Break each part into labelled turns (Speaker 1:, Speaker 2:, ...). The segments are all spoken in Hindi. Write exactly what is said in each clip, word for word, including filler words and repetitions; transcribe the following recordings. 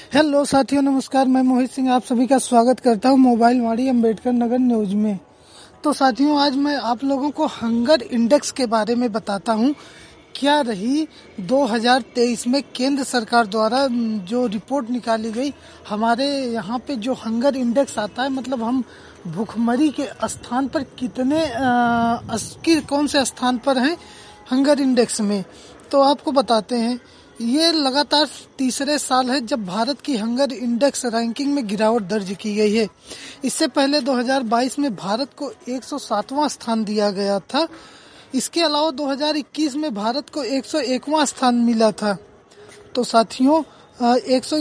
Speaker 1: हेलो साथियों, नमस्कार। मैं मोहित सिंह आप सभी का स्वागत करता हूं मोबाइल वाड़ी अम्बेडकर नगर न्यूज में। तो साथियों, आज मैं आप लोगों को हंगर इंडेक्स के बारे में बताता हूं। क्या रही दो हज़ार तेईस में केंद्र सरकार द्वारा जो रिपोर्ट निकाली गई, हमारे यहाँ पे जो हंगर इंडेक्स आता है, मतलब हम भूखमरी के स्थान पर कितने अस्सी कौन से स्थान पर हैं हंगर इंडेक्स में, तो आपको बताते हैं। ये लगातार तीसरे साल है जब भारत की हंगर इंडेक्स रैंकिंग में गिरावट दर्ज की गई है। इससे पहले दो हज़ार बाईस में भारत को एक सौ सातवां स्थान दिया गया था। इसके अलावा दो हज़ार इक्कीस में भारत को एक सौ एकवां स्थान मिला था। तो साथियों, एक सौ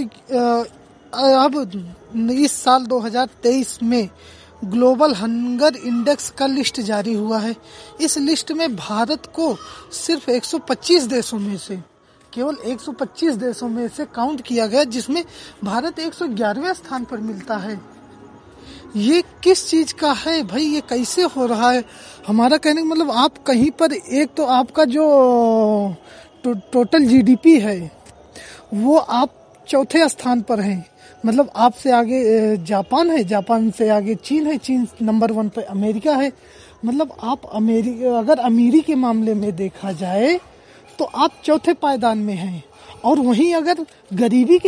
Speaker 1: अब इस साल दो हज़ार तेईस में ग्लोबल हंगर इंडेक्स का लिस्ट जारी हुआ है। इस लिस्ट में भारत को सिर्फ एक सौ पच्चीस देशों में से केवल एक सौ पच्चीस देशों में से काउंट किया गया, जिसमें भारत एक सौ ग्यारहवें स्थान पर मिलता है। ये किस चीज का है भाई? ये कैसे हो रहा है? हमारा कहने का मतलब, आप कहीं पर एक तो आपका जो टो, टोटल जीडीपी है वो आप चौथे स्थान पर हैं। मतलब आपसे आगे जापान है, जापान से आगे चीन है, चीन नंबर वन पे अमेरिका है। मतलब आप अमेरिका, अगर अमीरी के मामले में देखा जाए तो आप चौथे पायदान में हैं। और वहीं अगर गरीबी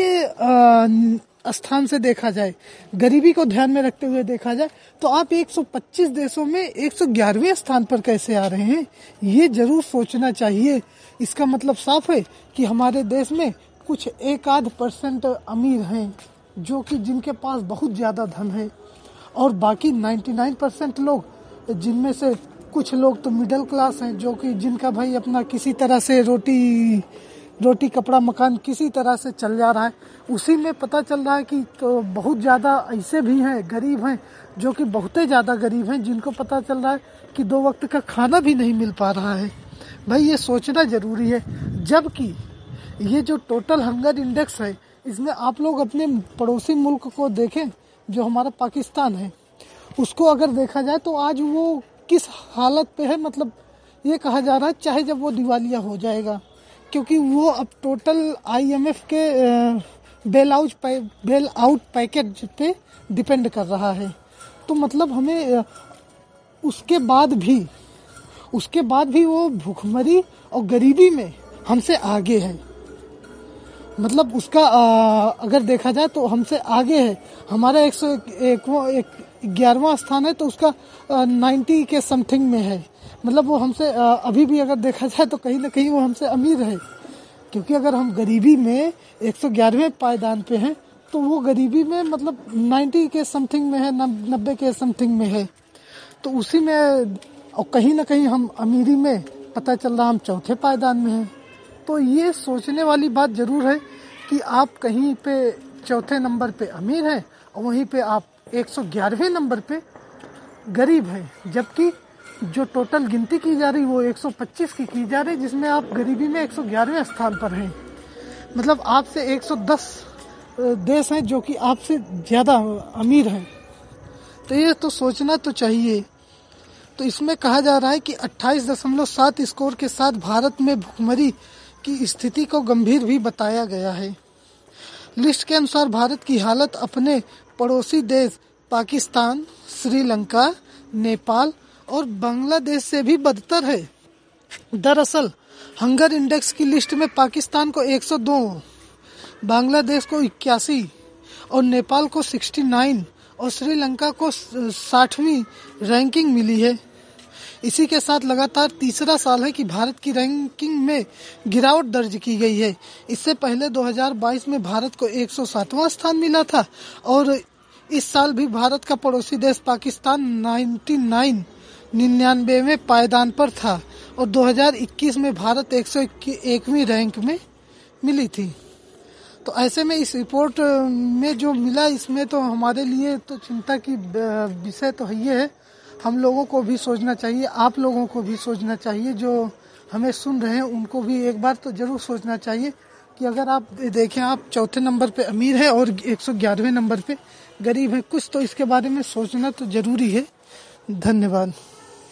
Speaker 1: के स्थान से देखा जाए, गरीबी को ध्यान में रखते हुए देखा जाए, तो आप एक सौ पच्चीस देशों में एक सौ ग्यारहवें स्थान पर कैसे आ रहे हैं? ये जरूर सोचना चाहिए। इसका मतलब साफ है कि हमारे देश में कुछ एक आध परसेंट अमीर हैं, जो कि जिनके पास बहुत ज्यादा धन है, और बाकी निन्यानवे परसेंट लोग, जिनमें से कुछ लोग तो मिडिल क्लास हैं, जो कि जिनका भाई अपना किसी तरह से रोटी रोटी कपड़ा मकान किसी तरह से चल जा रहा है। उसी में पता चल रहा है कि तो बहुत ज़्यादा ऐसे भी हैं, गरीब हैं, जो कि बहुत ही ज़्यादा गरीब हैं, जिनको पता चल रहा है कि दो वक्त का खाना भी नहीं मिल पा रहा है। भाई ये सोचना ज़रूरी है। जबकि ये जो टोटल हंगर इंडेक्स है, इसमें आप लोग अपने पड़ोसी मुल्क को देखें, जो हमारा पाकिस्तान है, उसको अगर देखा जाए तो आज वो किस हालत पे है। मतलब ये कहा जा रहा है चाहे जब वो दिवालिया हो जाएगा, क्योंकि वो अब टोटल आईएमएफ के bail out bail out package पे डिपेंड कर रहा है। तो मतलब हमें उसके बाद भी उसके बाद भी वो भूखमरी और गरीबी में हमसे आगे है। मतलब उसका आ, अगर देखा जाए तो हमसे आगे है। हमारा एक सौ एक ग्यारहवां स्थान है, तो उसका नब्बे के समथिंग में है। मतलब वो हमसे आ, अभी भी अगर देखा जाए तो कहीं ना कहीं वो हमसे अमीर है, क्योंकि अगर हम गरीबी में एक सौ ग्यारहवें पायदान पे हैं, तो वो गरीबी में मतलब नब्बे के समथिंग में है, नब्बे के समथिंग में है। तो उसी में, और कहीं ना कहीं हम अमीरी में पता चल रहा हम चौथे पायदान में हैं। तो ये सोचने वाली बात जरूर है कि आप कहीं पे चौथे नंबर पे अमीर हैं और वहीं पे आप एक सौ ग्यारहवें नंबर पे गरीब हैं, जबकि जो टोटल गिनती की जा रही वो एक सौ पच्चीस की की जा रही, जिसमें आप गरीबी में एक सौ ग्यारहवें स्थान पर हैं। मतलब आपसे एक सौ दस देश हैं जो कि आपसे ज़्यादा अमीर हैं। तो ये तो सोचना तो चाहिए। तो इसमें कहा जा रहा है कि अट्ठाईस दशमलव सात स्कोर के साथ भारत में भूखमरी की स्थिति को गंभीर भी बताया गया है। लिस्ट के अनुसार भारत की हालत अपने पड़ोसी देश पाकिस्तान, श्रीलंका, नेपाल और बांग्लादेश से भी बदतर है। दरअसल हंगर इंडेक्स की लिस्ट में पाकिस्तान को एक सौ दो, बांग्लादेश को इक्यासी और नेपाल को उनहत्तर और श्रीलंका को साठवीं रैंकिंग मिली है। इसी के साथ लगातार तीसरा साल है कि भारत की रैंकिंग में गिरावट दर्ज की गई है। इससे पहले दो हज़ार बाईस में भारत को एक सौ सातवां स्थान मिला था, और इस साल भी भारत का पड़ोसी देश पाकिस्तान निन्यानवेवें पायदान पर था, और दो हज़ार इक्कीस में भारत एक सौ एकवीं रैंक में मिली थी। तो ऐसे में इस रिपोर्ट में जो मिला, इसमें तो हमारे लिए तो चिंता की विषय तो ये है। हम लोगों को भी सोचना चाहिए, आप लोगों को भी सोचना चाहिए, जो हमें सुन रहे हैं उनको भी एक बार तो जरूर सोचना चाहिए कि अगर आप देखें, आप चौथे नंबर पे अमीर है और एक सौ ग्यारहवें नंबर पे गरीब है, कुछ तो इसके बारे में सोचना तो जरूरी है। धन्यवाद।